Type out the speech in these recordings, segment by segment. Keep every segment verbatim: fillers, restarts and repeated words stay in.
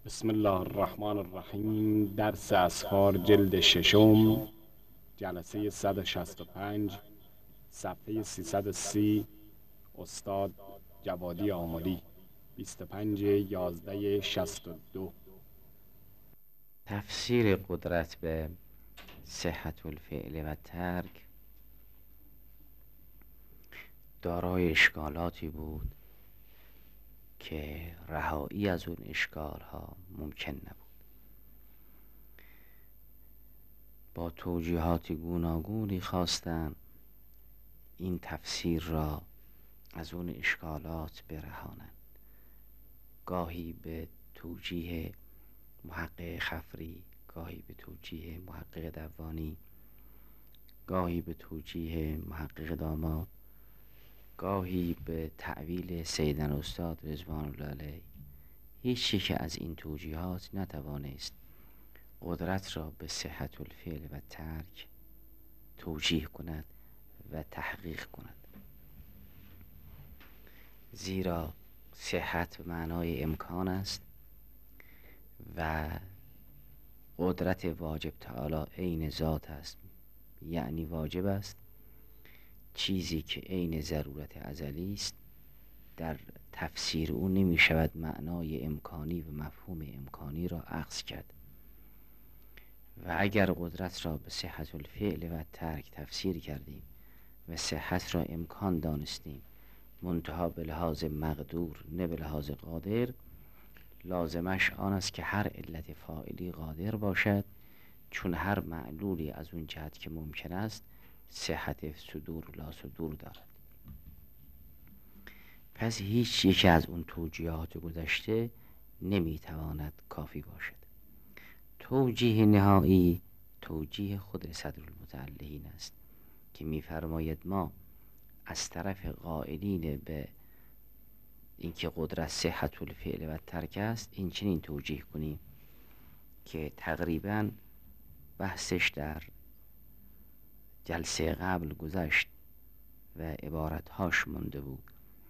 بسم الله الرحمن الرحیم. درس اسفار جلد ششم، جلسه صد و شصت و پنج، صفحه سیصد و سی. استاد جوادی آملی، بیست و پنج یازده شصت و دو. تفسیر قدرت به صحت الفعل و ترک دارای اشکالاتی بود که رهایی از اون اشکالها ممکن نبود. با توجیهات گوناگونی خواستن این تفسیر را از اون اشکالات برهانند. گاهی به توجیه محقق خفری، گاهی به توجیه محقق دوانی، گاهی به توجیه محقق داماد، گاهی به تعویل سیدن استاد رضوان الله علیه. هیچ یک از این توجیهات نتوانست قدرت را به صحت الفعل و ترک توجیه کند و تحقیق کند، زیرا صحت به معنای امکان است و قدرت واجب تعالی عین ذات است، یعنی واجب است. چیزی که عین ضرورت ازلی است در تفسیر او نمی شود معنای امکانی و مفهوم امکانی را اخذ کرد. و اگر قدرت را به صحت الفعل و ترک تفسیر کردیم و صحت را امکان دانستیم، منتها به لحاظ مقدور نه به لحاظ قادر، لازمش آن است که هر علت فاعلی قادر باشد، چون هر معلولی از اون جهت که ممکن است صحت صدور لا صدور دارد. پس هیچ یکی از اون توجیهات گذشته نمیتواند کافی باشد. توجیه نهایی توجیه خود صدرالمتعلقین است که میفرماید ما از طرف قائلین به اینکه قدرت صحت الفعل و ترک است این چنین توجیه کنیم که تقریبا بحثش در جلسه قبل گذشت و عبارتهاش مونده بود.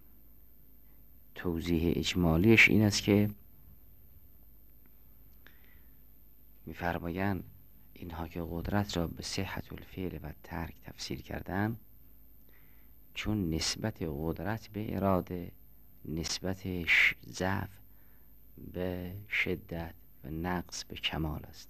توضیح اجمالیش این است که می‌فرمایند اینها که قدرت را به صحت الفعل و ترک تفسیر کردن، چون نسبت قدرت به اراده نسبت ضعف به شدت و نقص به کمال است.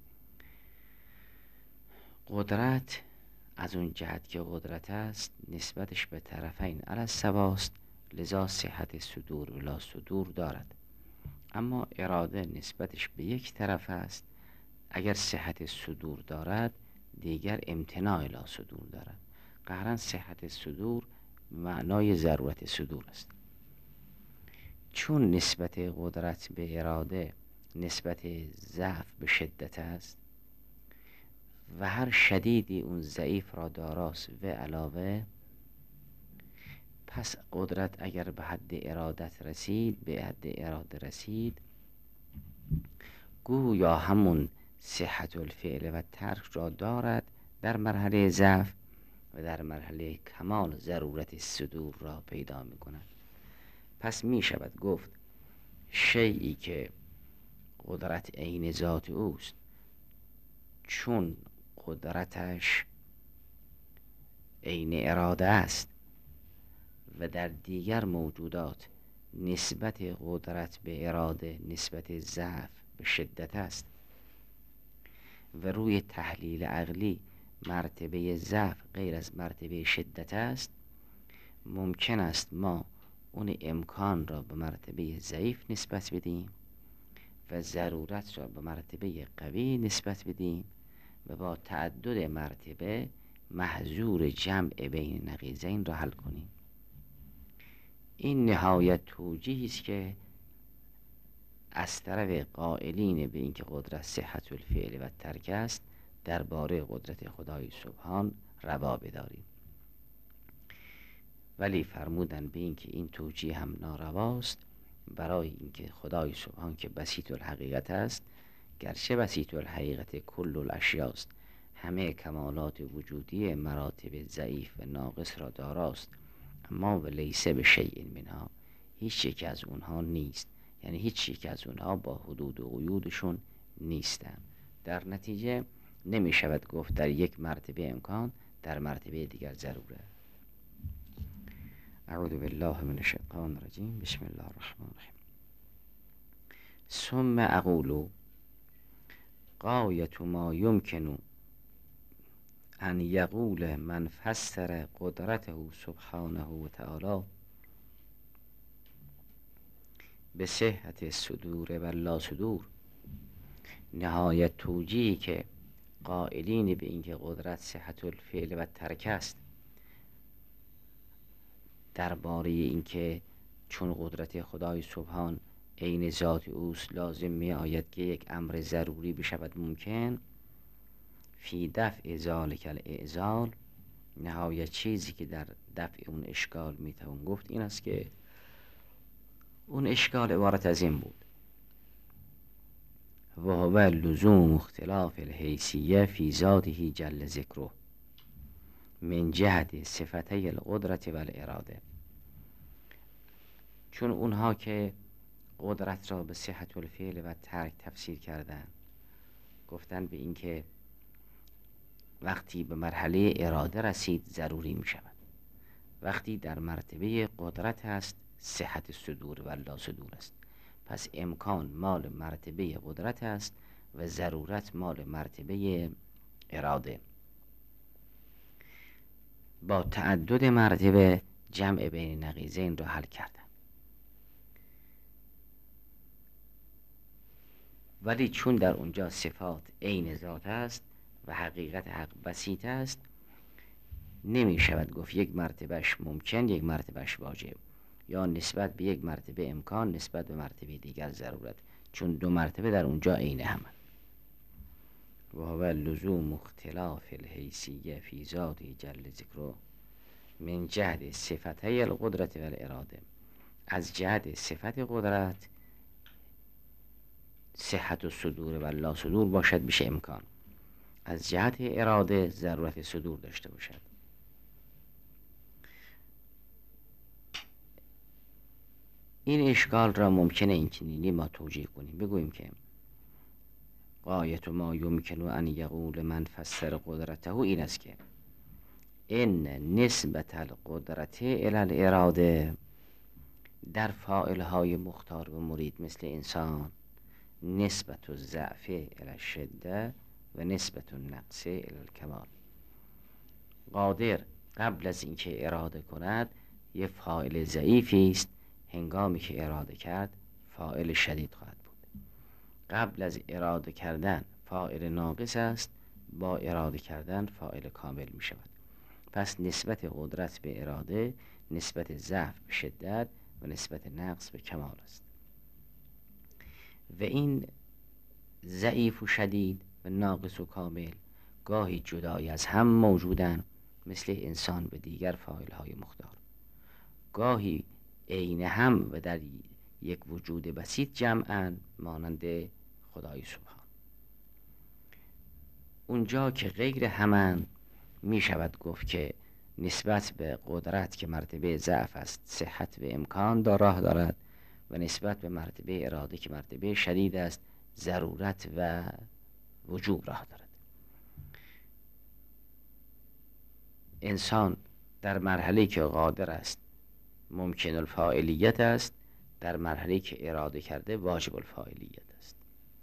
قدرت از اون جهت که قدرت است نسبتش به طرفین علی السواست، لذا صحت صدور و لا صدور دارد. اما اراده نسبتش به یک طرف است، اگر صحت صدور دارد دیگر امتناع لا صدور دارد. قهرن صحت صدور معنای ضرورت صدور است. چون نسبت قدرت به اراده نسبت ضعف به شدت است و هر شدیدی اون ضعیف را داراست و علاوه، پس قدرت اگر به حد ارادت رسید به حد اراده رسید، گویا همون صحت الفعل و ترک را دارد در مرحله ضعف و در مرحله کمال ضرورت صدور را پیدا می کند. پس می شود گفت شیئی که قدرت عین ذات اوست، چون قدرتش عین اراده است و در دیگر موجودات نسبت قدرت به اراده نسبت ضعف به شدت است و روی تحلیل عقلی مرتبه ضعف غیر از مرتبه شدت است، ممکن است ما اون امکان را به مرتبه ضعیف نسبت بدیم و ضرورت را به مرتبه قوی نسبت بدیم و با تعدد مرتبه محظور جمع بین نقیضین را حل کنیم. این نهایت توجیهی است که از طرف قائلین به اینکه قدرت صحت الفعل و ترک است درباره قدرت خدای سبحان روا بداریم. ولی فرمودن به اینکه این توجیه هم نارواست، برای اینکه خدای سبحان که بسیط الحقیقت است، گرچه بسیط الحقیقت کل الاشیاست، همه کمالات وجودی مراتب ضعیف و ناقص را داراست، اما و لیسه به شیء منها، هیچ یک از اونها نیست، یعنی هیچ یک از اونها با حدود و قیودشون نیستن. در نتیجه نمی شود گفت در یک مرتبه امکان، در مرتبه دیگر ضروره. اعوذ بالله من الشیطان الرجیم. بسم الله الرحمن الرحیم. ثم اقول غایت ما یمکن ان یقول من فسر قدرته سبحانه و تعالی به صحت الصدور و لا صدور. نهایت توجیهی که قائلین به اینکه قدرت صحت الفعل و ترک است، درباره اینکه چون قدرت خدای سبحان عین ذات اوست لازم می آید که یک امر ضروری بشود ممکن، فی دفع ذالک الاعضال. نهایت چیزی که در دفع اون اشکال می توان گفت این است که اون اشکال عبارت از این بود: و هو لزوم اختلاف الحیثیه فی ذاته جل ذکره من جهت صفتي القدرت و الاراده. چون اونها که قدرت را به صحت الفعل و ترک تفسیر کردن، گفتن به اینکه وقتی به مرحله اراده رسید ضروری می شود، وقتی در مرتبه قدرت است صحت صدور و لا صدور است. پس امکان مال مرتبه قدرت است و ضرورت مال مرتبه اراده. با تعدد مرتبه جمع بین نقیضین را حل کردن. ولی چون در اونجا صفات عین ذات است و حقیقت حق بسیط است، نمی شود گفت یک مرتبهش ممکن یک مرتبهش واجب، یا نسبت به یک مرتبه امکان نسبت به مرتبه دیگر ضرورت، چون دو مرتبه در اونجا عین همند. و هو لزوم اختلاف الحیثیه فی ذاته جل ذکره من جهت صفتي القدرت و الاراده. از جهت صفت قدرت صحت و صدور و لا صدور باشد میشه امکان، از جهت اراده ضرورت صدور داشته باشد. این اشکال را ممکنه این چنینی ما توجیه کنیم، بگوییم که غایت ما یمکن ان یقول من فسر قدرته این است که ان نسبت القدرت الی الاراده در فاعلهای مختار و مرید مثل انسان نسبت الضعف الی الشده و نسبت النقص الی الکمال. قادر قبل از اینکه اراده کند یه فاعل ضعیفی است، هنگامی که اراده کرد فاعل شدید خواهد بود. قبل از اراده کردن فاعل ناقص است، با اراده کردن فاعل کامل می شود. پس نسبت قدرت به اراده نسبت ضعف به شدت و نسبت نقص به کمال است. و این ضعیف و شدید و ناقص و کامل گاهی جدای از هم موجودن مثل انسان به دیگر فاعل‌های مختار، گاهی عین هم و در یک وجود بسیط جمعن مانند خدای سبحان. اونجا که غیر همن می شود گفت که نسبت به قدرت که مرتبه ضعف است صحت و امکان دا راه دارد و نسبت به مرتبه اراده که مرتبه شدید است ضرورت و وجوب راه دارد. انسان در مرحله که قادر است ممکن الفاعلیت است، در مرحله که اراده کرده واجب الفاعلیت است.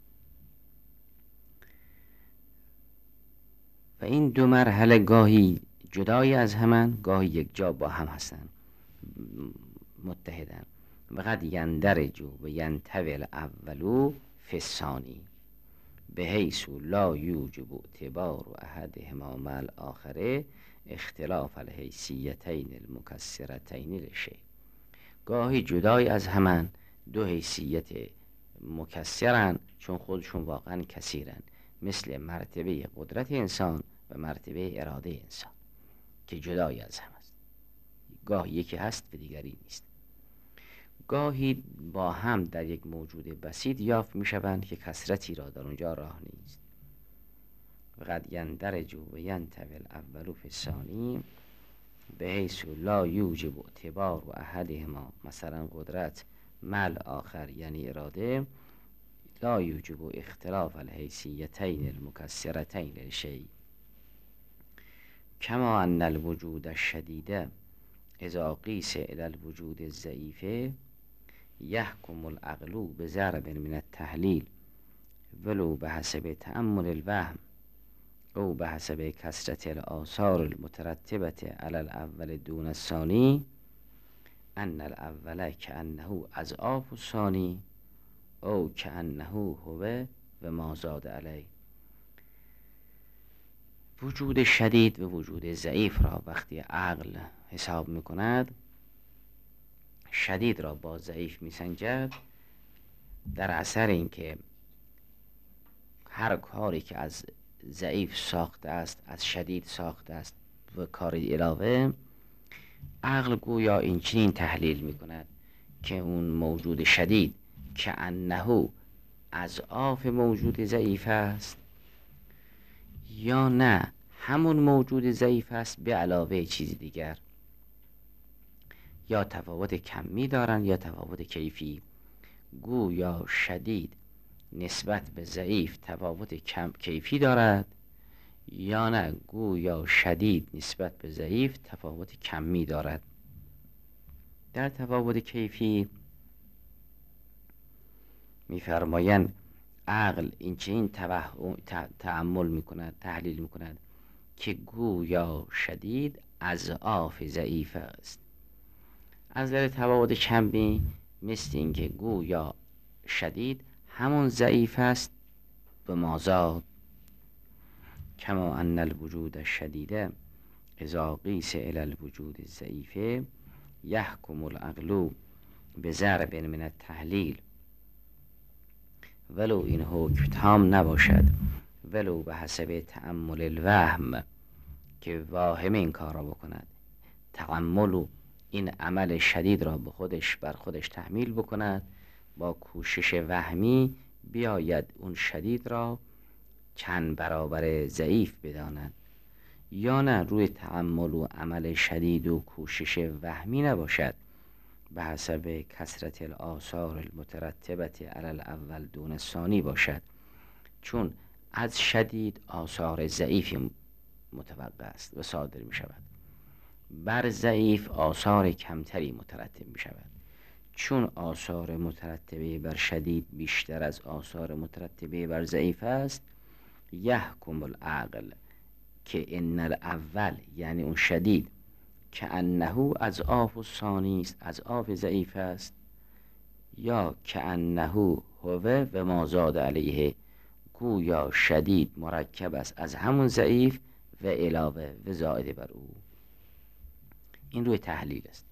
و این دو مرحله گاهی جدای از همان، گاهی یک جا با هم هستند متحدن. و قد یندرج و ینطوی الاول فی الثانی بحیث لا یوجب اعتبار احدهما مع الاخر اختلاف الحیثیتین المکسرتین للشیء. گاهی جدای از همان دو حیثیت مکسرن چون خودشون واقعا کثیرن، مثل مرتبه قدرت انسان و مرتبه اراده انسان که جدای از هم است. گاهی یکی هست و دیگری نیست. گاهی با هم در یک موجود بسیط یافت می شوند که کثرتی را در اونجا راه نیست. و قد یندرج و ینطوی الاول فی الثانی بحیث لا یوجب اعتبار و احدهما، مثلا قدرت مل آخر یعنی اراده لا یوجب اختلاف الحیثیتین المکسرتین للشیء کما ان الوجود الشدید اذا قیس الی الوجود الضعیف یحکم العقل بضرب من التحلیل ولو بحسب تأمل الوهم او بحسب کثرت الآثار المترتبة على الاول دون الثانی ان الاول کأنه اضعاف الثانی او کأنه هو و ما زاد علیه. وجود شدید و وجود ضعیف را وقتی عقل حساب میکند، شدید را با ضعیف میسنجد، در اثر اینکه هر کاری که از ضعیف ساخته است از شدید ساخته است و کاری علاوه، عقل گویا این چنین تحلیل میکند که اون موجود شدید که انه اضعاف موجود ضعیف است یا نه همون موجود ضعیف است به علاوه چیزی دیگر، یا تفاوت کمی دارن یا تفاوت کیفی. گویا شدید نسبت به ضعیف تفاوت کم کیفی دارد یا نه گویا شدید نسبت به ضعیف تفاوت کمی دارد. در تفاوت کیفی میفرمایند عقل این چنین تأمل میکند، تحلیل میکند که گویا شدید اضعاف ضعیف است. از نظر تفاوت کمی مثل اینکه گویا شدید همون ضعیف است به مازاد. کما ان الوجود الشدید اذا قیس الی الوجود الضعیف یحکم العقل بضرب من التحلیل ولو این حکم تام نباشد، ولو به حسب تأمل الوهم که واهم این کار را بکند، تأمل این عمل شدید را به خودش بر خودش تحمیل بکند، با کوشش وهمی بیاید اون شدید را چند برابر ضعیف بداند، یا نه روی تأمل و عمل شدید و کوشش وهمی نباشد، به حسب کثرت الآثار المترتبه علی الاول دون الثانی باشد، چون از شدید آثار ضعیفی متوقع است و صادر می شود، بر ضعیف آثار کمتری مترتب می شود. چون آثار مترتبه بر شدید بیشتر از آثار مترتبه بر ضعیف است، یحکم العقل که ان الاول یعنی اون شدید که انه اضعاف الثانی است، اضعاف ضعیف است، یا که انه هو و ما زاد علیه گویا شدید مرکب است از همون ضعیف و علاوه و زائد بر او. این روی تحلیل است.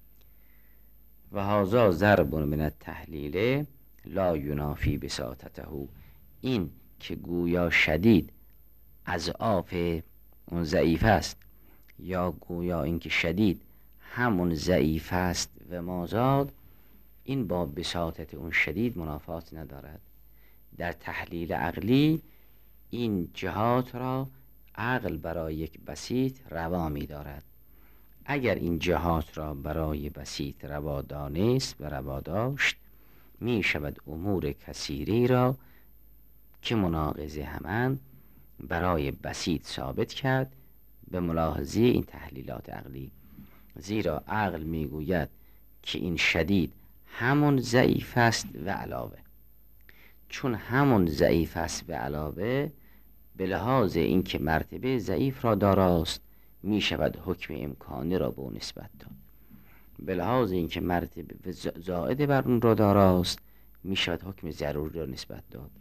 و هذا ضرب من التحلیل لا ینافی بساطته. این که گویا شدید اضعاف اون ضعیف است یا گویا اینکه شدید همون ضعیف است و مازاد، این با بساطت اون شدید منافات ندارد. در تحلیل عقلی این جهات را عقل برای یک بسیط روا می دارد. اگر این جهات را برای بسیط روا دانست و روا داشت، می شود امور کثیری را که مناقضه همند برای بسیط ثابت کرد به ملاحظه این تحلیلات عقلی. زیرا عقل می گوید که این شدید همون ضعیف است و علاوه، چون همون ضعیف است و علاوه به لحاظ اینکه مرتبه ضعیف را داراست می شود حکم امکانی را به اون نسبت داد، به لحاظ اینکه مرتبه زائد بر اون را داراست می شود حکم ضروری را نسبت داد.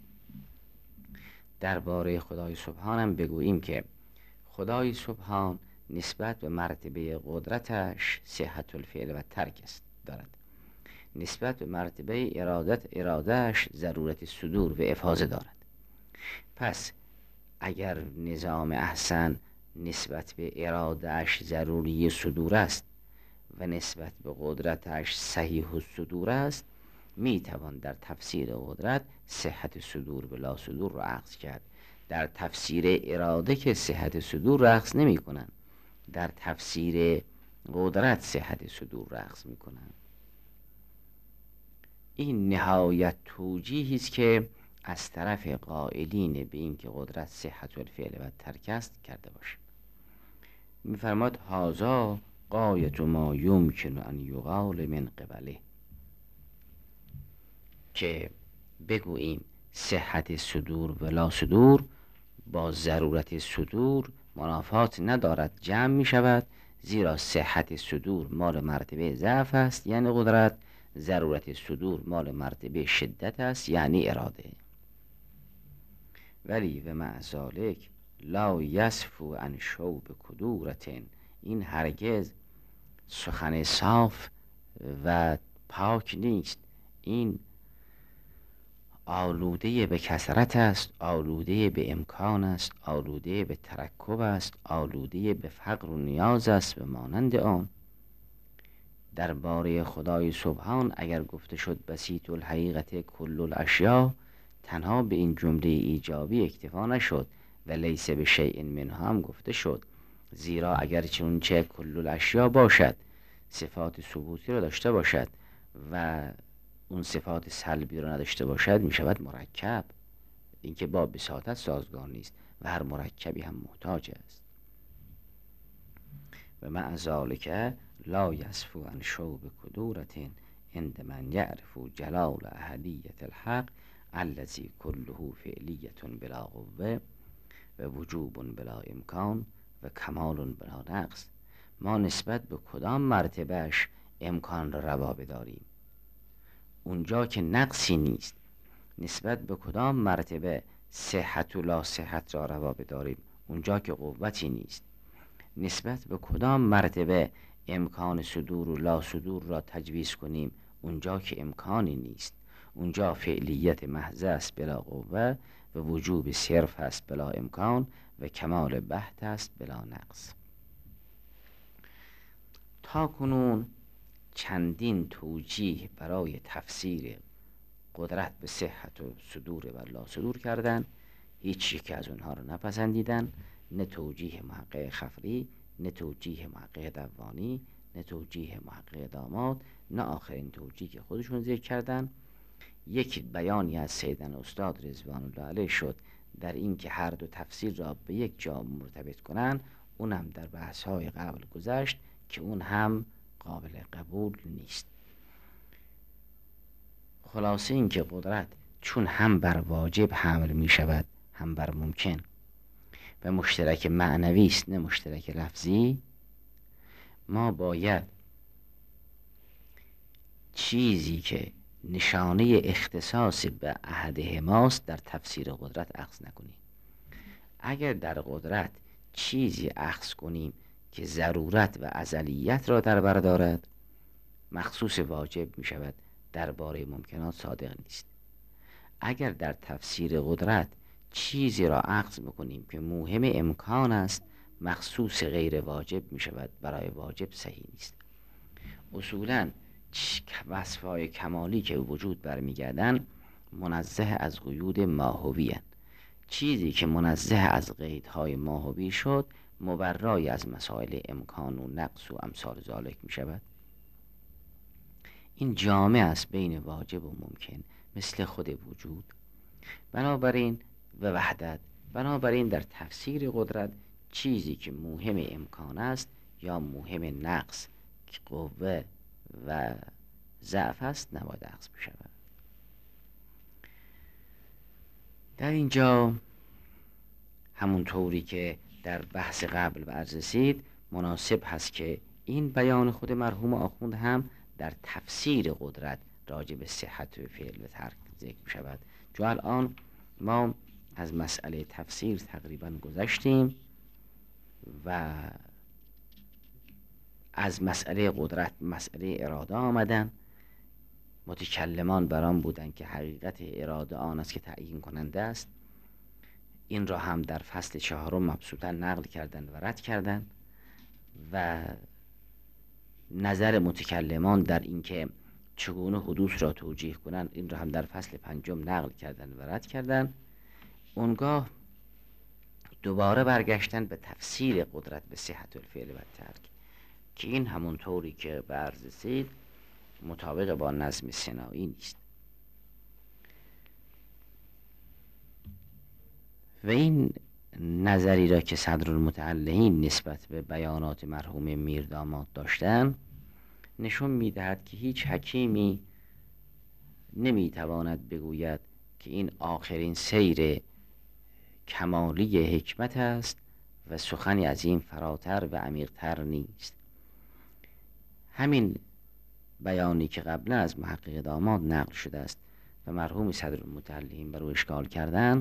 درباره خدای سبحانم بگوییم که خدای سبحان نسبت به مرتبه قدرتش صحت الفعل و ترک است دارد، نسبت به مرتبه ارادت ارادهش ضرورت صدور و افاظه دارد. پس اگر نظام احسن نسبت به ارادهش ضروری صدور است و نسبت به قدرتش صحیح الصدور است، می توان در تفسیر قدرت صحت صدور بلا صدور را اخذ کرد. در تفسیر اراده که صحت صدور را اخذ نمی کنند، در تفسیر قدرت صحت صدور را اخذ می کنند. این نهایت توجیهی است که از طرف قائلین به این که قدرت صحت الفعل و ترک است کرده باشیم. می‌فرماد هذا غایت ما یمکن ان یقال من قبله، که بگوییم صحت صدور و لا صدور با ضرورت صدور منافات ندارد، جمع می شود، زیرا صحت صدور مال مرتبه ضعف است یعنی قدرت، ضرورت صدور مال مرتبه شدت است یعنی اراده. ولی و مع ذالک لا یصفو عن شوب کدورت، این هرگز سخن صاف و پاک نیست، این آلوده به کثرت است، آلوده به امکان است، آلوده به ترکب است، آلوده به فقر و نیاز است و مانند آن. درباره خدای سبحان اگر گفته شد بسیط الحقیقت کل الاشیاء، تنها به این جمله ایجابی اکتفا نشد و لیس به شیء منها هم گفته شد، زیرا اگر چون چه کل الاشیاء باشد، صفات ثبوتی را داشته باشد و اون صفات سلبی را نداشته باشد، می شود مرکب، اینکه با بساطت سازگار نیست و هر مرکبی هم محتاج است. و مع ذالک لا یصفو عن شوب کدورت عند من یعرف جلال احدیت الحق الذی کله فعلیت بلا قوه و وجوب بلا امکان و کمال بلا نقص. ما نسبت به کدام مرتبهش امکان را روا بداریم؟ اونجا که نقصی نیست. نسبت به کدام مرتبه صحت و لا صحت را روا بداریم؟ اونجا که قوتی نیست. نسبت به کدام مرتبه امکان صدور و لا صدور را تجویز کنیم؟ اونجا که امکانی نیست. اونجا فعلیت محض است بلا قوه و وجوب صرف است بلا امکان و کمال بحت است بلا نقص. تا کنون چندین توجیه برای تفسیر قدرت به صحت و صدور و لا صدور کردن، هیچ یک از اونها رو نپسندیدن، نه توجیه محقق خفری، نه توجیه محقق دوانی، نه توجیه محقق داماد، نه آخرین توجیه که خودشون ذکر کردن. یک بیانی از سیدن استاد رضوان الله علیه شد در این که هر دو تفسیر را به یک جا مرتبط کنن، اونم در بحث‌های قبل گذشت که اون هم قابل قبول نیست. خلاصه این که قدرت چون هم بر واجب حمل می شود هم بر ممکن و مشترک معنوی است نه مشترک لفظی، ما باید چیزی که نشانه اختصاص به احدهماست در تفسیر قدرت اخذ نکنیم. اگر در قدرت چیزی اخذ کنیم که ضرورت و ازلیت را در بر دارد، مخصوص واجب می شود، درباره ممکنات صادق نیست. اگر در تفسیر قدرت چیزی را اخذ بکنیم که موهم امکان است، مخصوص غیر واجب می شود، برای واجب صحیح نیست. اصولاً وصفهای کمالی که وجود برمیگردن منزه از قیود ماهوی هستند. چیزی که منزه از قیدهای ماهوی شد مبرای از مسائل امکان و نقص و امثال ذالک می شود. این جامع است بین واجب و ممکن، مثل خود وجود. بنابراین و وحدت، بنابراین در تفسیر قدرت چیزی که موهم امکان است یا موهم نقص که قوه و ضعف است نباید اخذ بشود. در اینجا همونطوری که در بحث قبل به عرض رسید، مناسب هست که این بیان خود مرحوم آخوند هم در تفسیر قدرت راجع به صحت و فعل و ترک ذکر شود. چون الان ما از مسئله تفسیر تقریبا گذشتیم و از مسئله قدرت مسئله اراده آمدن. متکلمان بران بودن که حقیقت اراده آن است که تعیین کننده است. این را هم در فصل چهارم مبسوطا نقل کردن و رد کردن و نظر متکلمان در اینکه چگونه حدوث را توجیه کنند این را هم در فصل پنجم نقل کردن و رد کردن. اونگاه دوباره برگشتن به تفسیر قدرت به صحت الفعل و ترک که این همونطوری که به عرض رسید مطابق با نظم سنایی نیست. و این نظری را که صدرالمتعلقین نسبت به بیانات مرحوم میرداماد داشتن نشون میدهد که هیچ حکیمی نمیتواند بگوید که این آخرین سیر کمالی حکمت است و سخنی از این فراتر و عمیق‌تر نیست. همین بیانی که قبلا از محقق داماد نقل شده است و مرحوم صدرالمتعلقین بر او اشکال کردن،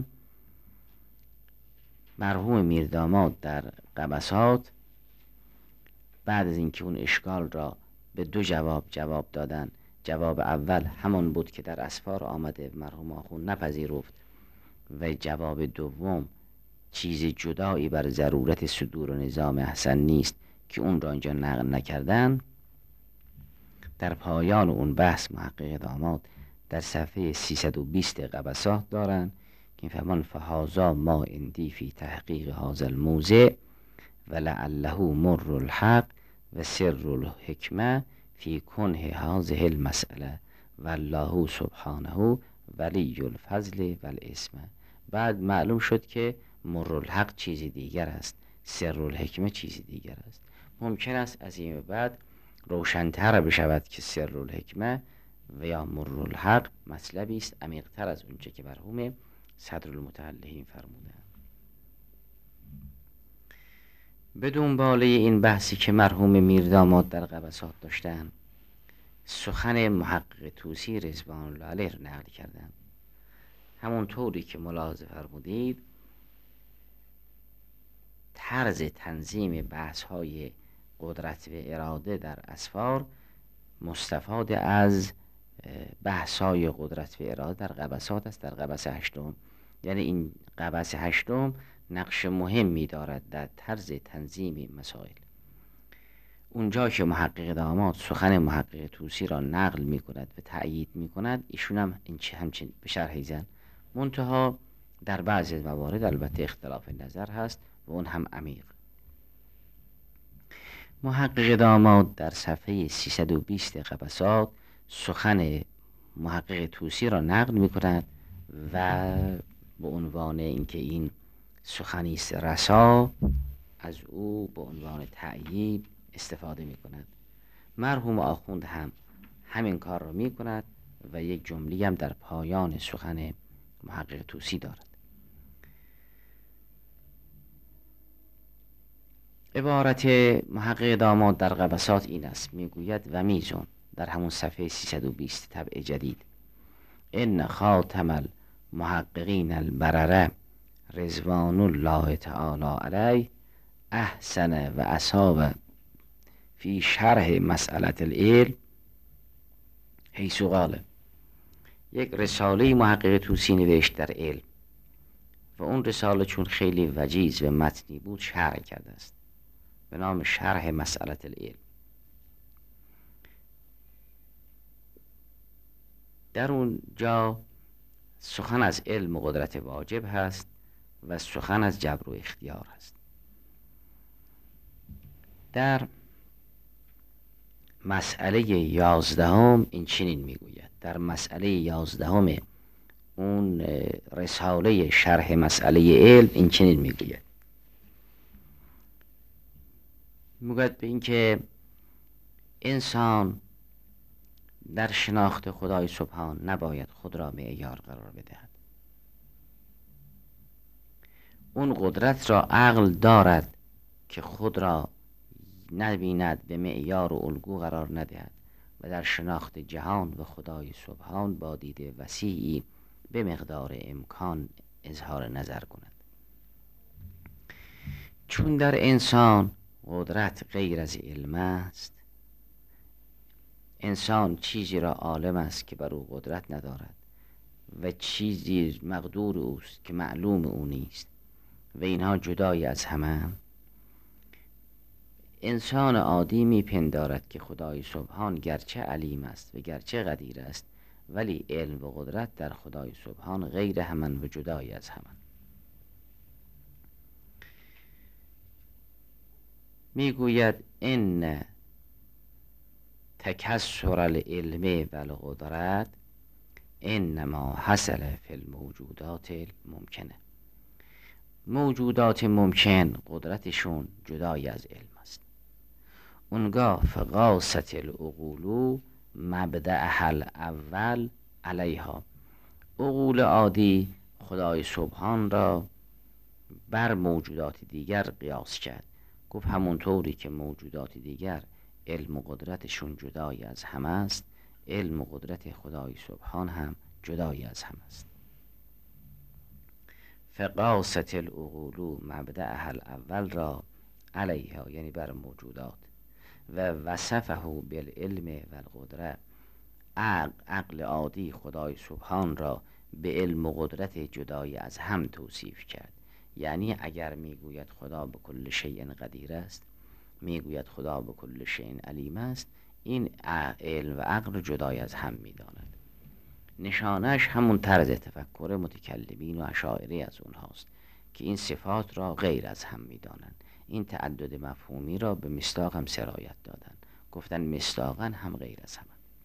مرحوم میرداماد در قبسات بعد از اینکه اون اشکال را به دو جواب جواب دادن، جواب اول همان بود که در اسفار آمده مرحوم آخوند نپذیرفت و جواب دوم چیز جدایی بر ضرورت صدور و نظام احسن نیست که اون را اینجا نقل نکردن. در پایان اون بحث محقق داماد در صفحه سیصد و بیست قبسات دارن که فرمان فهازا ما اندی فی تحقیق هذا الموضع و لعله مر الحق و سر الحکمه فی کنه هذه المسئله والله سبحانه ولی الفضل و الاسم. بعد معلوم شد که مر الحق چیز دیگر است، سر الحکمه چیز دیگر است. ممکن است از این بعد روشن‌تر بشود که سر الحکمه و یا مر الحق مطلبی است عمیق‌تر از اونچه که مرحوم صدرالمتعلقین فرمودند. به دنباله این بحثی که مرحوم میرداماد در قبسات داشتن، سخن محقق طوسی رضوان الله علیه را نقل کردند. همونطوری که ملاحظه فرمودید طرز تنظیم بحث‌های قدرت و اراده در اسفار مستفاد از بحث‌های قدرت و اراده در قبسات است، در قبس هشتم. یعنی این قبس هشتم نقش مهمی دارد در طرز تنظیم مسائل. اونجا که محقق داماد سخن محقق طوسی را نقل می کند و تأیید می کند، ایشون هم این چه همچین به شرح زن، منتها در بعضی موارد البته اختلاف نظر هست و اون هم عمیق. محقق داماد در صفحه سیصد و بیست قبسات سخن محقق طوسی را نقل می کند و به عنوان اینکه این سخنی است رسا از او به عنوان تأیید استفاده می کند. مرحوم آخوند هم همین کار را می کند و یک جمله هم در پایان سخن محقق طوسی دارد. عبارت محقق داماد در قبسات این است، میگوید و میزون در همون صفحه سیصد و بیست طبع جدید: ان خاتم المحققین البرره رضوان الله تعالی علیه احسن و اصاب فی شرح مسئله العلم حیث قال. یک رساله محقق طوسی نوشت در علم و اون رساله چون خیلی وجیز و متنی بود شرح کرده است به نام شرح مسئله العلم. در اون جا سخن از علم و قدرت واجب هست و سخن از جبر و اختیار هست. در مسئله یازدهم این چنین میگوید، در مسئله یازدهم اون رساله شرح مسئله علم این چنین میگوید، میگوید به این که انسان در شناخت خدای سبحان نباید خود را معیار قرار بدهد. اون قدرت را عقل دارد که خود را نبیند، به معیار و الگو قرار ندهد و در شناخت جهان و خدای سبحان با دید وسیعی به مقدار امکان اظهار نظر کند. چون در انسان قدرت غیر از علم است، انسان چیزی را عالم است که بر او قدرت ندارد و چیزی مقدور اوست که معلوم او نیست و اینها جدای از همه. انسان عادی میپندارد که خدای سبحان گرچه علیم است و گرچه قدیر است، ولی علم و قدرت در خدای سبحان غیر همان و جدای از همان. میگوید ان تکثر العلم و القدرت انما حصل فی الموجودات الممکنه. موجودات ممکن قدرتشون جدای از علم است. اونگاه فقاست العقول مبدأ الاول علیها، عقول عادی خدای سبحان را بر موجودات دیگر قیاس کرد. گفت همونطوری که موجودات دیگر علم و قدرتشون جدای از هم است، علم و قدرت خدای سبحان هم جدای از هم است. فقاست العقول مبدأ الاول را علیها یعنی بر موجودات و وصفه بالعلم و القدرت، عقل عادی خدای سبحان را به علم و قدرت جدای از هم توصیف کرد. یعنی اگر میگوید خدا به کل شیء قدیر است، میگوید خدا به کل شیء علیم است، این علم و عقل جدای از هم میداند. نشانش همون طرز تفکر متکلمین و اشاعره از اونهاست که این صفات را غیر از هم میدانند. این تعدد مفهومی را به مصداق هم سرایت دادند، گفتن مصداقا هم غیر از هم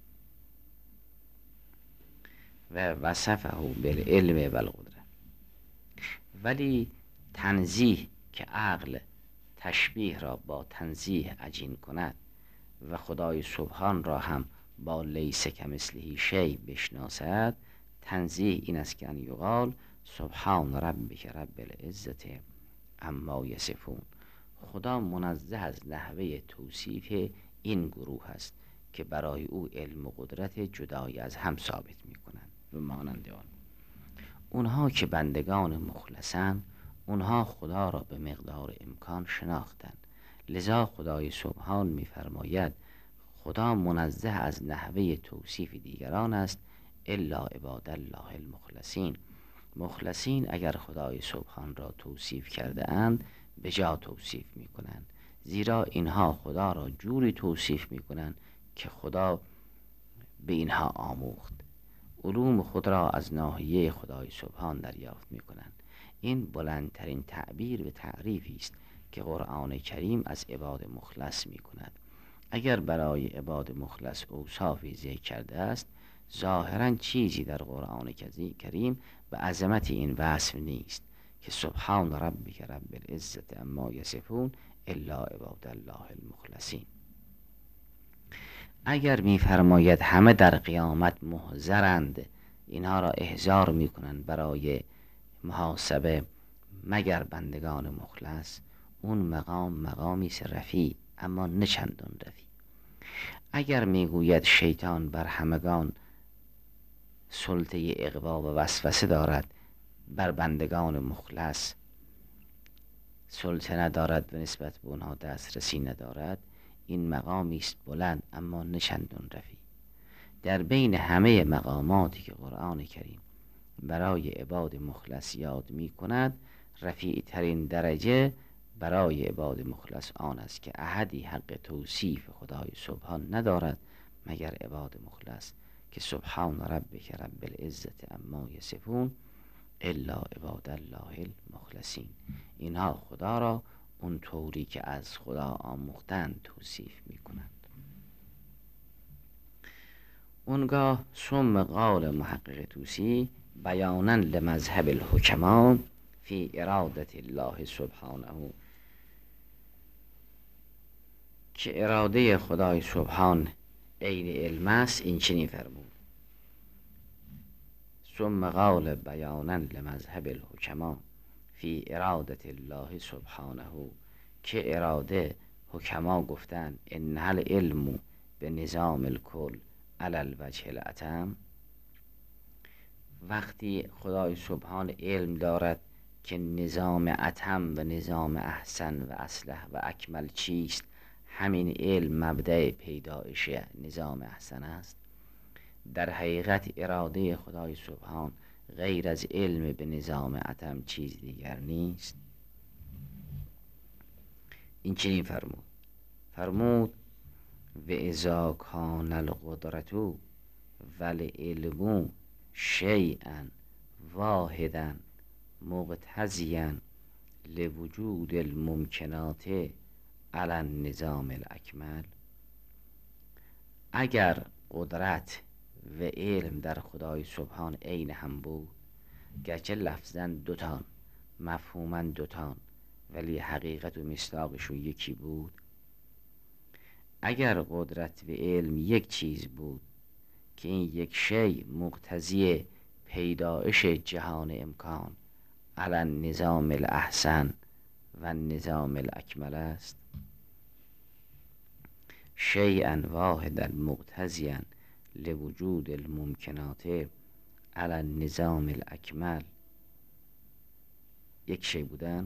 و وصفه بالعلم و القدرت. ولی تنزیه که عقل تشبیه را با تنزیه عجین کند و خدای سبحان را هم با لیس کمثله شیء بشناسد، تنزیه این است که ان یقال سبحان ربک رب العزة عما یصفون، خدا منزه از نحوه توصیف این گروه است که برای او علم و قدرت جدای از هم ثابت می کنند و مانند آن. اونها که بندگان مخلصند، اونها خدا را به مقدار امکان شناختند. لذا خدای سبحان می‌فرماید خدا منزه از نحوه توصیف دیگران است الا عباد الله المخلصین. مخلصین اگر خدای سبحان را توصیف کرده اند به جا توصیف می کنند، زیرا اینها خدا را جوری توصیف می کنند که خدا به اینها آموخت، علوم خود را از ناحیه خدای سبحان دریافت می کنند. این بلندترین تعبیر و تعریفی است که قرآن کریم از عباد مخلص می کند. اگر برای عباد مخلص اوصافی ذکر کرده است، ظاهرا چیزی در قرآن کریم به عظمت این وصف نیست که سبحان ربک رب العزة عما یصفون الا عباد الله المخلصین. اگر می‌فرماید همه در قیامت محضرند، اینها را احضار می‌کنند برای محاسبه مگر بندگان مخلص، اون مقام مقامی است رفیع اما نه چندان رفیع. اگر میگوید شیطان بر همگان سلطه اغوا و وسوسه دارد، بر بندگان مخلص سلطه ندارد و نسبت به اونها دسترسی ندارد، این مقامی است بلند اما نه چندان رفیع. در بین همه مقاماتی که قرآن کریم برای عباد مخلص یاد می کند، رفیع ترین درجه برای عباد مخلص آن است که احدی حق توصیف خدای سبحان ندارد مگر عباد مخلص، که سبحان ربک رب العزة عما یصفون الا عباد الله المخلصین. اینها خدا را اون طوری که از خدا آموختند توصیف می کنند. اونگاه ثم قال محقق طوسی بیانا لمذهب الحکما فی ارادت الله سبحانه، که اراده خدای سبحان عین علم است. این چنین فرمود ثم قال بیانا لمذهب الحکما فی ارادت الله سبحانه، که اراده حکما گفتند ان العلم به نظام الکل علی الوجه الاتم. وقتی خدای سبحان علم دارد که نظام اتم و نظام احسن و اصلح و اکمل چیست، همین علم مبدأ پیدایش نظام احسن است. در حقیقت اراده خدای سبحان غیر از علم به نظام اتم چیز دیگر نیست. این چنین فرمود فرمود و اذا کان القدرت والعلم شیئا واحدا مقتضیا لوجود الممکنات علی النظام الاکمل. اگر قدرت و علم در خدای سبحان عین هم بود، گرچه لفظاً دوتان مفهوما دوتان ولی حقیقت و مصداقشون یکی بود؟ اگر قدرت و علم یک چیز بود که این یک شی مقتضی پیدایش جهان امکان علی النظام الاحسن و النظام الاکمل است، شیئا واحدا مقتضیا لوجود الممکنات علی النظام الاکمل، یک شی بودن،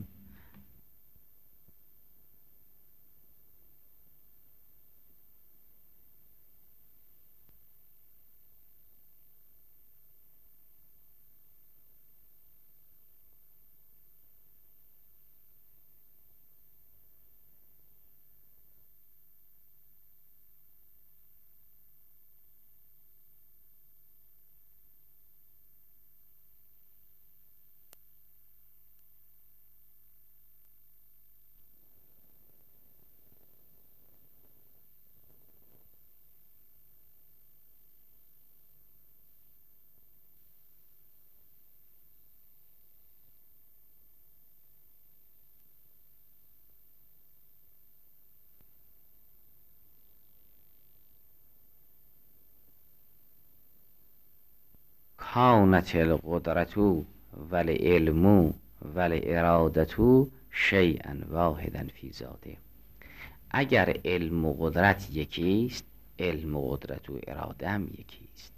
کانت القدرت والعلم والارادت شیئا واحدا فی ذاته. اگر علم و قدرت یکی است، علم و قدرت و اراده هم یکی است.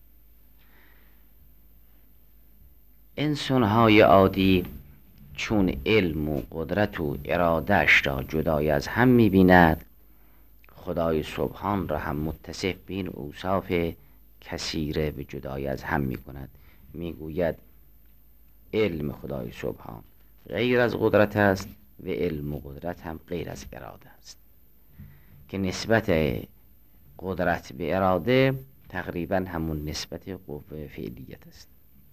انسان‌های عادی چون علم و قدرت و ارادهش را جدای از هم می‌بیند، خدای سبحان را هم متصف به این اوصاف کثیره به جدای از هم می‌کند. میگوید علم خدای سبحان غیر از قدرت است و علم و قدرت هم غیر از اراده است، که نسبت قدرت به اراده تقریبا همون نسبت قوه فعلیت است.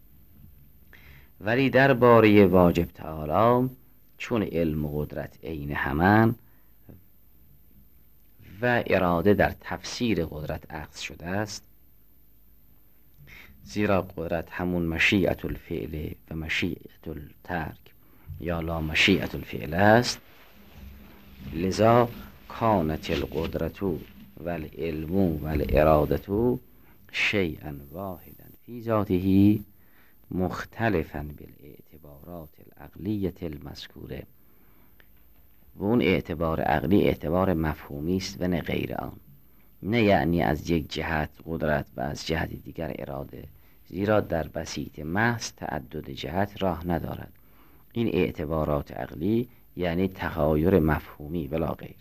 ولی در باره واجب تعالی چون علم و قدرت عین همان و اراده در تفسیر قدرت اخذ شده است، زیرا قدرت همون مشیعت الفعل و مشیعت الترک یا لا مشیعت الفعل است، لذا کانت القدرت والعلم والارادت شیئا واحدا فی ذاته مختلفا بالاعتبارات العقلیة المذکوره. و اون اعتبار عقلی اعتبار مفهومی است و نه غیر آن، نه یعنی از یک جهت قدرت و از جهت دیگر اراده، زیرا در بسیط محض تعدد جهت راه ندارد. این اعتبارات عقلی یعنی تغایر مفهومی ولا غیر.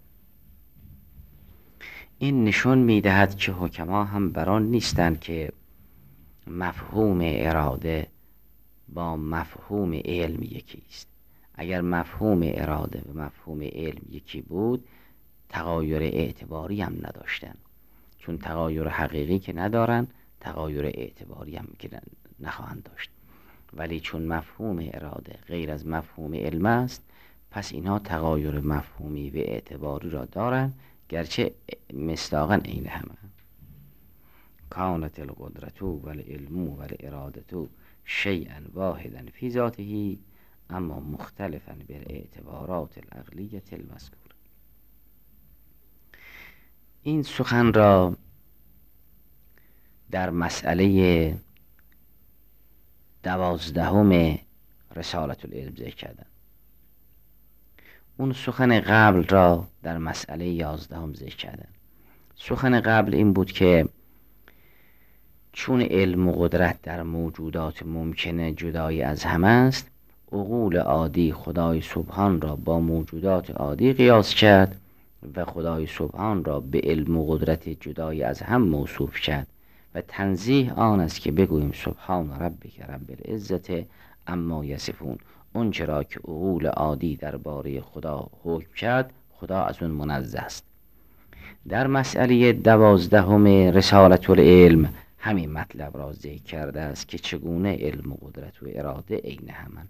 این نشون میدهد که حکما هم بران نیستند که مفهوم اراده با مفهوم علم یکی است. اگر مفهوم اراده و مفهوم علم یکی بود، تغایر اعتباری هم نداشتن، چون تغایر حقیقی که ندارن، تغایر اعتباری هم که نخواهند داشت. ولی چون مفهوم اراده غیر از مفهوم علم است، پس اینها تغایر مفهومی و اعتباری را دارند، گرچه مصداقاً عین همه. کانت القدرت والعلم والارادت شیئا واحدا فی ذاته اما مختلفا بالاعتبارات العقلیة المذکوره. این سخن را در مسئله دوازدهم رسالت العلم ذکر کردم. اون سخن قبل را در مسئله یازدهم ذکر کردم. سخن قبل این بود که چون علم و قدرت در موجودات ممکنه جدای از هم است، عقول عادی خدای سبحان را با موجودات عادی قیاس کرد و خدای سبحان را به علم و قدرت جدای از هم موصوف کرد و تنزیه آن است که بگوییم سبحان ربک رب العزة اما یصفون. اون چرا که عقول عادی درباره خدا حکم کرد، خدا از اون منزه است. در مسئله دوازدهم رسالت العلم همین مطلب را ذکر کرده است که چگونه علم و قدرت و اراده عین همند.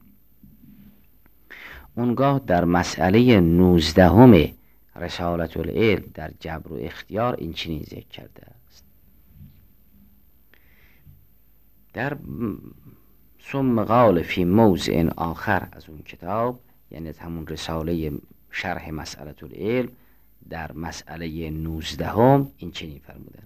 اونگاه در مسئله نوزدهم رسالت العلم در جبر و اختیار این چنین ذکر کرده است. در ثم قال فی موضع آخر از اون کتاب، یعنی همون رساله شرح مسئله العلم، در مسئله نوزدهم این چنین فرمودن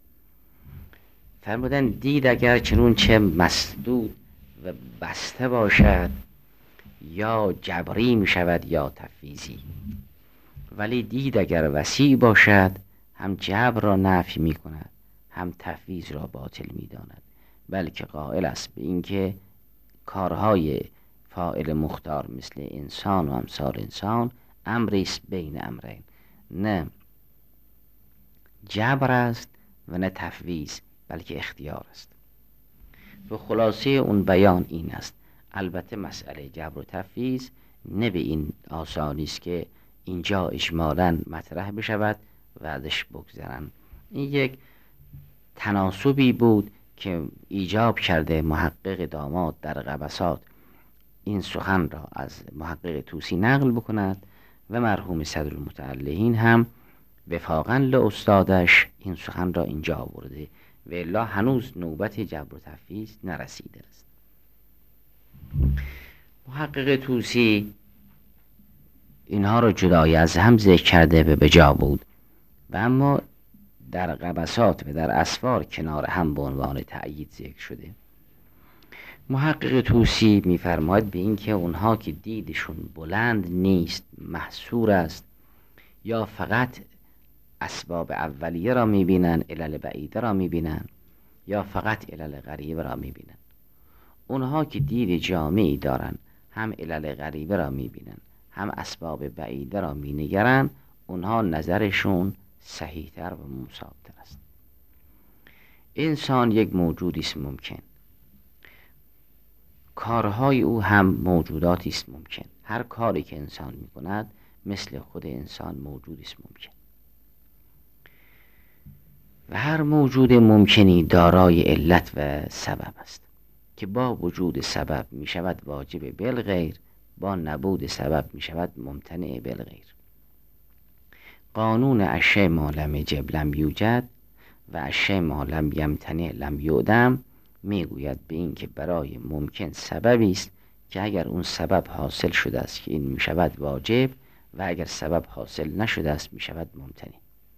فرمودن دید اگر چنون چه مسدود و بسته باشد یا جبری می شود یا تفویضی، ولی دید اگر وسیع باشد هم جبر را نفی می کند هم تفویض را باطل می داند، بلکه قائل است به اینکه کارهای فاعل مختار مثل انسان و امثال انسان امری است بین امرین، نه جبر است و نه تفویض بلکه اختیار است. و خلاصه اون بیان این است. البته مسئله جبر و تفویض نه به این آسانی است که اینجا اجمالاً مطرح بشود و ازش بگذرن. این یک تناسبی بود که ایجاب کرده محقق داماد در قبسات این سخن را از محقق طوسی نقل بکند و مرحوم صدرالمتعلقین هم وفاقاً لاستادش این سخن را اینجا آورده و الا هنوز نوبت جبر و تفویض نرسیده است. محقق طوسی اینها را جدای از هم ذکر کرده و بجا بود و اما در قبسات و در اسفار کنار هم به عنوان تأیید ذکر شده. محقق طوسی می‌فرماید به این که اونها که دیدشون بلند نیست، محصور است، یا فقط اسباب اولیه را می‌بینن، علل بعیده را می‌بینن، یا فقط علل غریبه را می‌بینن. اونها که دید جامعی دارن، هم علل غریبه را می‌بینن هم اسباب بعیده را می‌نگرن، اونها نظرشون صحیح‌تر و مصاب‌تر است. انسان یک موجودی است ممکن، کارهای او هم موجوداتی است ممکن. هر کاری که انسان می‌کند مثل خود انسان موجودی است ممکن و هر موجود ممکنی دارای علت و سبب است که با وجود سبب می شود واجب بالغیر، با نبود سبب می شود ممتنع بالغیر. قانون اشیاء ما لم یجب لم یوجد و اشیاء ما لم یمتنع لم یعدم می گوید به این که برای ممکن سببی است که اگر اون سبب حاصل شده است که این می شود واجب و اگر سبب حاصل نشده است می شود ممتنع.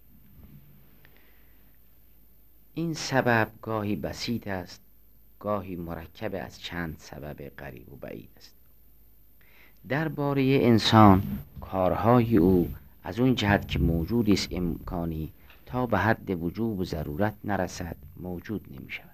این سبب گاهی بسیط است، گاهی مرکب از چند سبب قریب و بعید است. درباره انسان کارهای او از اون جهت که موجودی است امکانی تا به حد وجوب و ضرورت نرسد موجود نمی شود.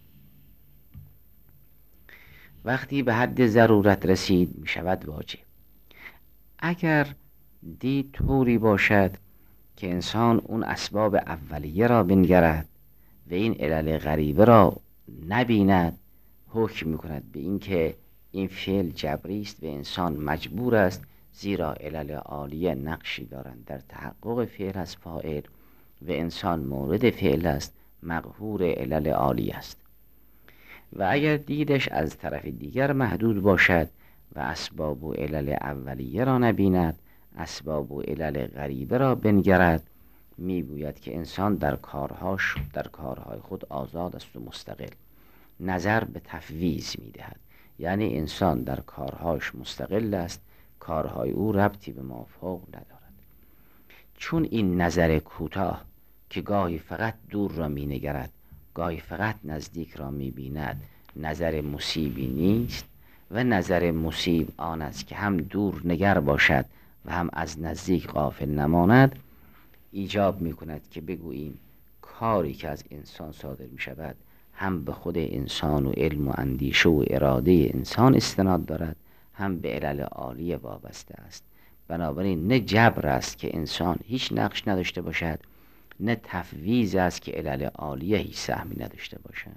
وقتی به حد ضرورت رسید می شود واجب. اگر دید طوری باشد که انسان اون اسباب اولیه را بنگرد و این علل غریبه را نبیند، حکم میکند به این که این فعل جبری است و انسان مجبور است، زیرا علل عالیه نقشی دارند در تحقق فعل از فاعل و انسان مورد فعل است، مقهور علل عالیه است. و اگر دیدش از طرف دیگر محدود باشد و اسباب و علل اولیه را نبیند، اسباب و علل غریبه را بنگرد، میگوید که انسان در کارهاش در کارهای خود آزاد است و مستقل. نظر به تفویض میدهد، یعنی انسان در کارهاش مستقل است، کارهای او ربطی به مافوق ندارد. چون این نظر کوتاه که گاهی فقط دور را مینگرد گاهی فقط نزدیک را میبیند نظر مصیبی نیست و نظر مصیب آن است که هم دور نگر باشد و هم از نزدیک غافل نماند، ایجاب می کند که بگوییم کاری که از انسان صادر می شود هم به خود انسان و علم و اندیشه و اراده انسان استناد دارد، هم به علل عالیه وابسته است. بنابراین نه جبر است که انسان هیچ نقش نداشته باشد، نه تفویض است که علل عالیه هیچ سهمی نداشته باشد.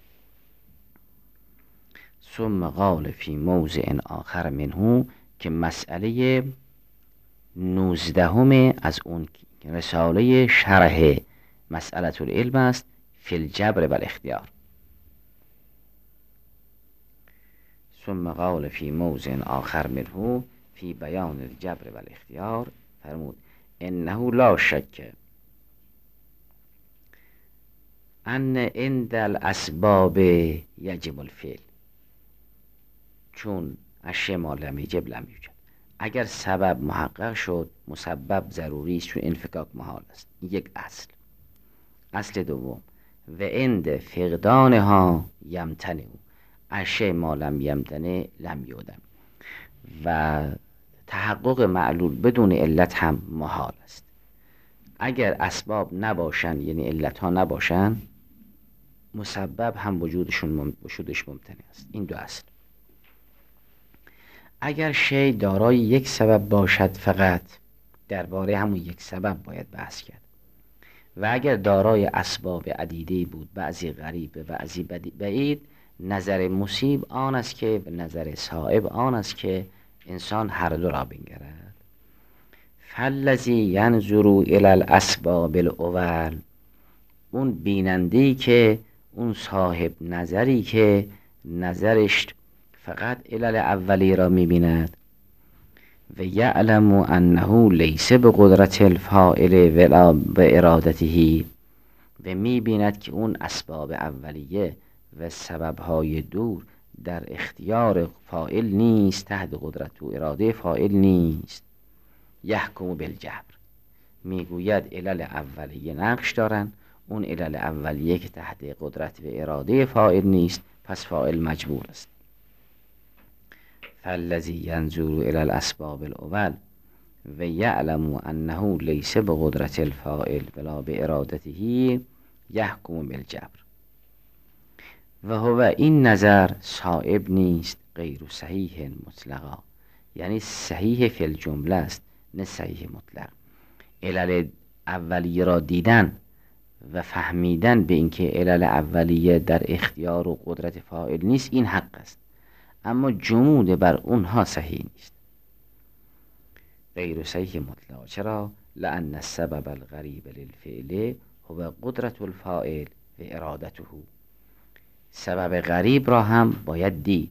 ثم قال فی موضع آخر منه که مسئله نوزدهم از اون رساله شرح مسئله العلم است، فی الجبر و الاختیار. ثم قال فی موضع آخر منه فی بیان الجبر و الاختیار فرمود انه لا شک ان عند الاسباب یجب الفعل. چون اشیاء ما لم یجب لم یوجد. اگر سبب محقق شد مسبب ضروری است، چون انفکاک محال است. یک اصل. اصل دوم و عند فقدانها یمتنع، اشیاء ما لم یمتنع لم یودم. و تحقق معلول بدون علت هم محال است. اگر اسباب نباشن، یعنی علت ها نباشن، مسبب هم وجودشون مم... وجودش ممتنع است. این دو اصل. اگر شی دارای یک سبب باشد فقط، درباره همون یک سبب باید بحث کرد. و اگر دارای اسباب عدیده بود، بعضی غریب بعضی بعید، نظر مصیب آن است که و نظر صائب آن است که انسان هر دو را بنگرد. فالذی ینظر الی الاسباب الاول، اون بیننده‌ای که، اون صاحب نظری که نظرش فقط علل اولی را می‌بیند، و یعلم انه لیس بقدرت الفاعل ولا بارادته، و می‌بیند که اون اسباب اولیه و سبب‌های دور در اختیار فاعل نیست، تحت قدرت و اراده فاعل نیست. یحکم بالجبر، میگوید علل اولیه نقش دارن، اون علل اولیه که تحت قدرت و اراده فاعل نیست، پس فاعل مجبور است. فالذی ینظر الی الاسباب الاول و یعلم انه لیس بقدرت الفاعل ولا بارادته یحکم بالجبر. و هو، این نظر صائب نیست، غیر صحیح مطلقا، یعنی صحیح فی الجمله است، نه صحیح مطلق. علل اولیه را دیدن و فهمیدن به اینکه علل اولیه در اختیار و قدرت فاعل نیست، این حق است، اما جمود بر اونها صحیح نیست. غیر صحیح مطلقا. چرا؟ لأن السبب الغریب للفعل هو قدرت الفاعل و ارادته. سبب غریب را هم باید دید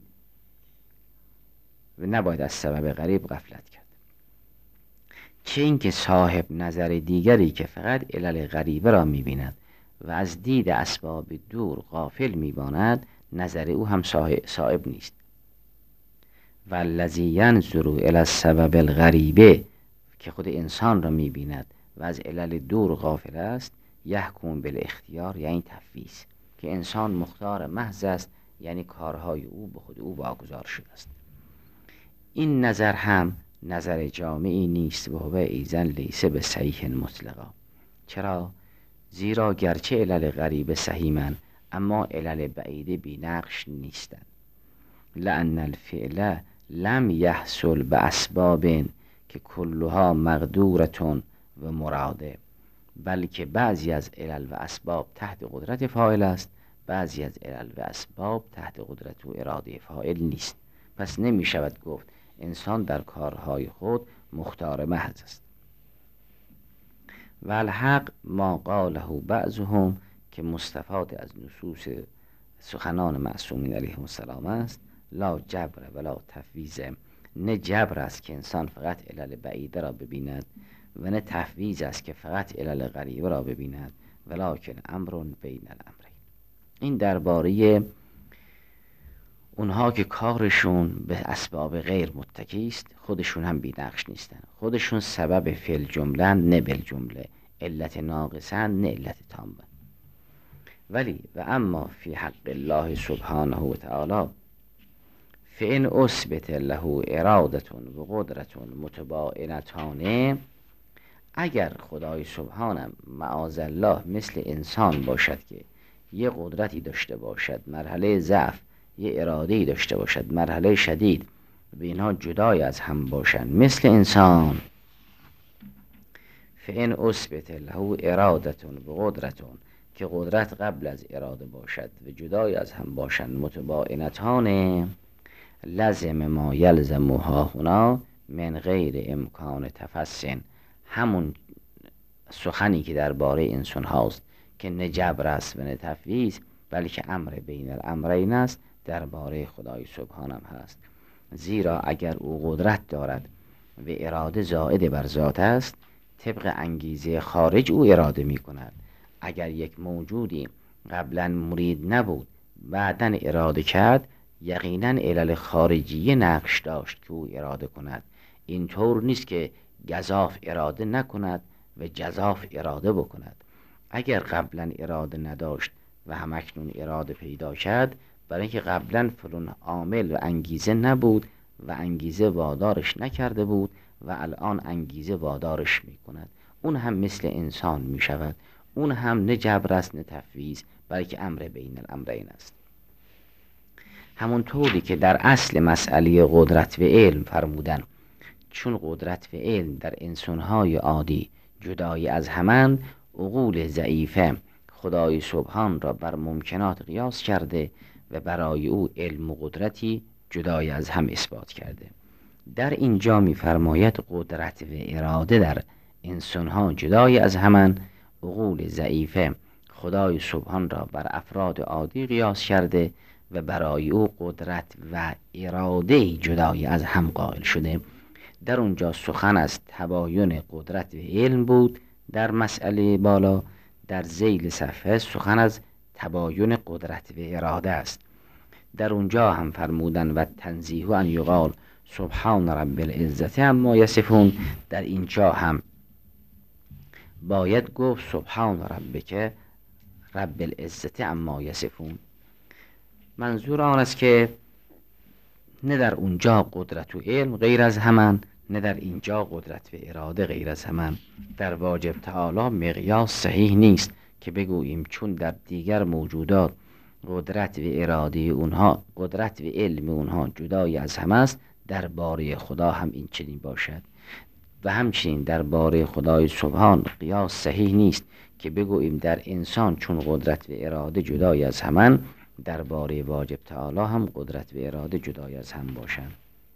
و نباید از سبب غریب غفلت کرد. چه اینکه صاحب نظر دیگری که فقط علل غریبه را می‌بیند و از دید اسباب دور غافل می‌ماند، نظر او هم صائب نیست. والذی ینظر الی السبب الغریبه، که خود انسان را می‌بیند و از علل دور غافل است، یحکم بالاختیار، یعنی تفویض، که انسان مختار محض است، یعنی کارهای او به خود او واگذار شده است. این نظر هم نظر جامعی نیست و هو ایزن لیس به صحیح مطلقا. چرا؟ زیرا گرچه علل غریب صحیحن، اما علل بعیده بی نقش نیستند. لأن الفعل لم یحصل به اسباب که کلها مقدورتون و مراده، بلکه بعضی از علل و اسباب تحت قدرت فاعل است، بعضی از علل و اسباب تحت قدرت و اراده فاعل نیست. پس نمی شود گفت انسان در کارهای خود مختار محض است. و الحق ما قاله بعضهم، که مستفاد از نصوص سخنان معصومین علیهم السلام است، لا جبر ولا تفویض، نه جبر است که انسان فقط علل بعیده را ببیند و نه تفویض است که فقط علل غریبه را ببیند، ولکن امر بین الامرین. این درباره اونها که کارشون به اسباب غیر متکی است، خودشون هم بی نقش نیستن، خودشون سبب فعل جمله نه بالجمله، علت ناقصن نه علت تامه. ولی و اما فی حق الله سبحانه و تعالی فإن اثبت له اراده و قدرت متباینتان، اگر خدای سبحانه معاذ الله مثل انسان باشد که یه قدرتی داشته باشد مرحله ضعف، یه اراده‌ای داشته باشد مرحله شدید، و اینها جدای از هم باشند مثل انسان، فإن اثبت له اراده و قدرت، که قدرت قبل از اراده باشد و جدای از هم باشند متباینتان، لازم ما یلزمها هنا من غیر امکان تفسن، همون سخنی که درباره انسان هاست که نه جبر است و نه تفویض، بلکه امر بین الامرین است، درباره خدای سبحانم هست. زیرا اگر او قدرت دارد و اراده زائد بر ذات است، طبق انگیزه خارج او اراده می کند. اگر یک موجودی قبلا مرید نبود بعدن اراده کرد، یقینا علل خارجی نقش داشت که او اراده کند. اینطور نیست که گزاف اراده نکند و جزاف اراده بکند. اگر قبلا اراده نداشت و همکنون اراده پیدا کرد، برای اینکه قبلا فلان عامل و انگیزه نبود و انگیزه وادارش نکرده بود و الان انگیزه وادارش میکند. اون هم مثل انسان میشود. اون هم نه جبر است نه تفویض، بلکه امر بین الامرین است. همونطوری که در اصل مسئله قدرت و علم فرمودن چون قدرت و علم در انسانهای عادی جدای از همان، عقول ضعیفه خدای سبحان را بر ممکنات قیاس کرده و برای او علم و قدرتی جدای از هم اثبات کرده. در اینجا می‌فرماید قدرت و اراده در انسانها جدای از همان، عقول ضعیفه خدای سبحان را بر افراد عادی قیاس کرده و برای او قدرت و اراده جدای از هم قائل شده. در اونجا سخن از تباین قدرت و علم بود در مسئله بالا، در ذیل صفحه سخن از تباین قدرت و اراده است. در اونجا هم فرمودن و تنزیه ان یقال سبحان رب العزت عما یصفون، در اینجا هم باید گفت سبحان ربک رب العزت عما یصفون. منظور آن است که نه در اونجا قدرت و علم غیر از همان، نه در اینجا قدرت و اراده غیر از همان. در واجب تعالی مقیاس صحیح نیست که بگوییم چون در دیگر موجودات قدرت و اراده اونها قدرت و علم اونها جدای از هم است، درباره خدا هم این چنین باشد. و همچنین درباره خدای سبحان قیاس صحیح نیست که بگوییم در انسان چون قدرت و اراده جدای از همان، درباره واجب تعالی هم قدرت و اراده جدای از هم باشند.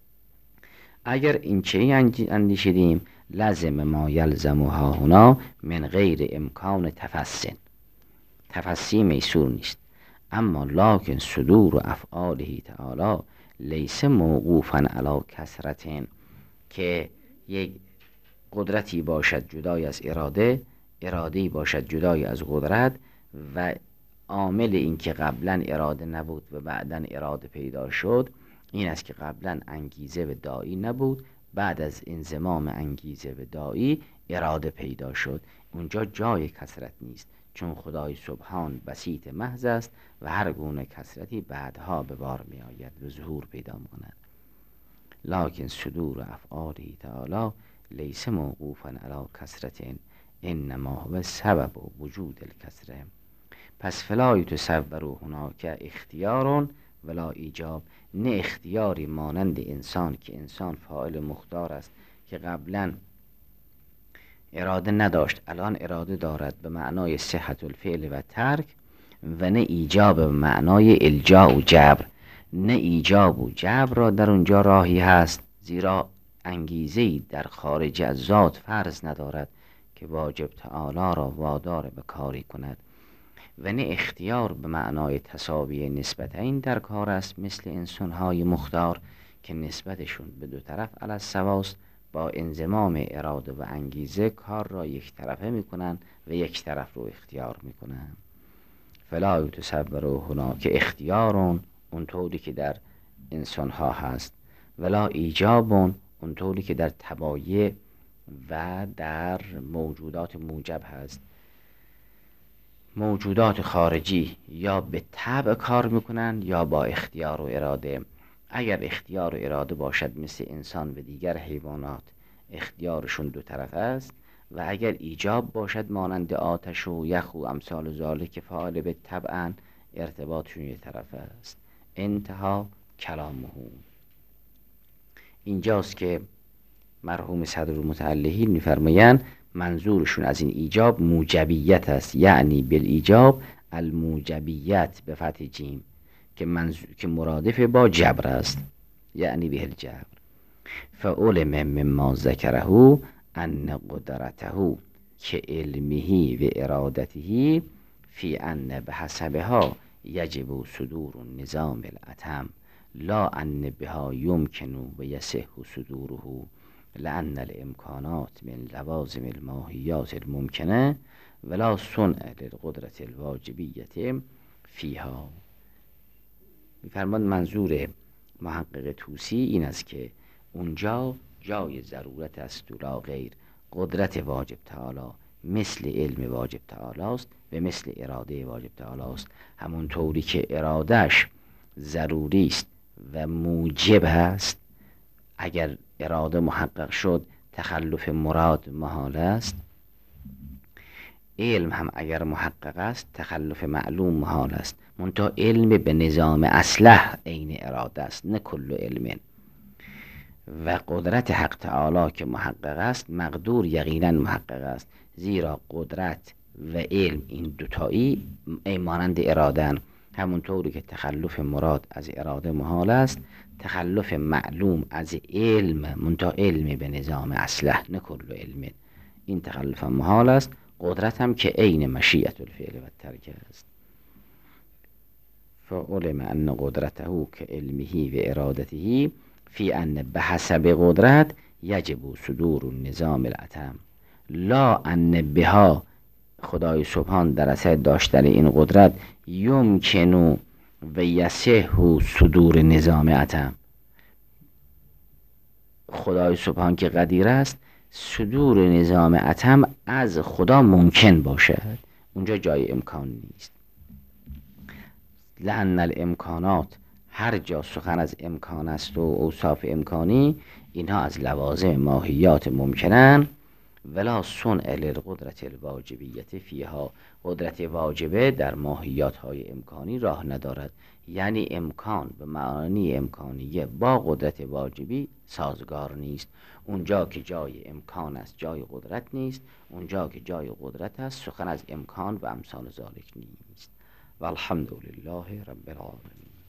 اگر این چنین اندیشیدیم لازم ما یلزم ها هنا من غیر امکان تفسین، تفسی میسور نیست. اما لکن صدور و افعاله تعالی لیس موقوفا علی کثرتین، که یک قدرتی باشد جدای از اراده، اراده‌ای باشد جدای از قدرت، و عامل این که قبلا اراده نبود و بعدا اراده پیدا شد این است که قبلا انگیزه و داعی نبود، بعد از انضمام انگیزه و داعی اراده پیدا شد. اونجا جای کثرت نیست، چون خدای سبحان بسیط محض است و هر گونه کثرتی بعدها به بار می آید و ظهور پیدا می کند. لکن صدور افعاله تعالی لیس موقوفا علی کثرتین انما هو سبب وجود الکثره. پس فلا یتصور هناک اختیار ولا ایجاب، نه اختیاری مانند انسان که انسان فاعل مختار است که قبلا اراده نداشت الان اراده دارد به معنای صحت الفعل و ترک، و نه ایجاب به معنای الجاء و جبر. نه ایجاب و جبر را در اونجا راهی هست، زیرا انگیزه‌ای در خارج از ذات فرض ندارد که واجب تعالی را وادار به کاری کند، و نه اختیار به معنای تساوی نسبتین در کار است مثل انسان‌های مختار که نسبتشون به دو طرف علی السواست، با انضمام اراده و انگیزه کار را یک طرفه میکنن و یک طرف رو اختیار میکنن. فلا یتصور هناک اختیارون اونطوری که در انسان‌ها هست، ولا ایجابون اونطوری که در طبایع و در موجودات موجب هست. موجودات خارجی یا به طبع کار میکنن یا با اختیار و اراده. اگر اختیار و اراده باشد مثل انسان و دیگر حیوانات اختیارشون دو طرف است، و اگر ایجاب باشد مانند آتش و یخ و امثال ذالک فاعل به طبعا ارتباطشون یک طرف است. انتها کلامه. اینجاست که مرحوم صدر المتعلهین میفرمایند منظورشون از این ایجاب موجبیت است، یعنی بالایجاب الموجبیت به فتح جیم که منظور که مرادف با جبر است، یعنی به الجبر. فعلم مما ذکره ان قدرته که علمه و ارادته فی ان بحسبها یجب صدور نظام الاتم لا ان بها یمکن و یصح صدوره لأن الامکانات من لوازم الماهیات الممکنه ولا صنع للقدرت الواجبیت فیها. می‌فرماد منظور محقق طوسی این است که اونجا جای ضرورت است و لا غیر. قدرت واجب تعالی مثل علم واجب تعالی است و مثل اراده واجب تعالی است. همون طوری که ارادهش ضروری است و موجب هست، اگر اراده محقق شد تخلف مراد محال است. علم هم اگر محقق است تخلف معلوم محال است. منتها علم به نظام اصلح عین اراده است، نه کل علم. و قدرت حق تعالی که محقق است مقدور یقینا محقق است، زیرا قدرت و علم این دوتایی مانند ارادن. همونطوری که تخلف مراد از اراده محال است، تخلف معلوم از علم، منتها علم به نظام اصلح نه کل علم، این تخلف محال است. قدرت هم که عین مشیت الفعل و ترک است. فعلم ان قدرته که علمه و ارادته فی ان بحسب قدرت یجب صدور النظام الاتم لا ان بها. خدای سبحان در اثر داشتن این قدرت یمکن و یصح صدور نظام اتم. خدای سبحان که قدیر است صدور نظام اتم از خدا ممکن باشد. اونجا جای امکان نیست. لأن الامکانات، هر جا سخن از امکان است و اوصاف امکانی، اینها از لوازم ماهیات ممکنن. ولا صنع للقدرت الواجبیت فیها. قدرت واجبه در ماهیات های امکانی راه ندارد. یعنی امکان به معانی امکانیه با قدرت واجبی سازگار نیست. اونجا که جای امکان است جای قدرت نیست، اونجا که جای قدرت است سخن از امکان و امثال ذالک نیست. والحمد لله رب العالمین.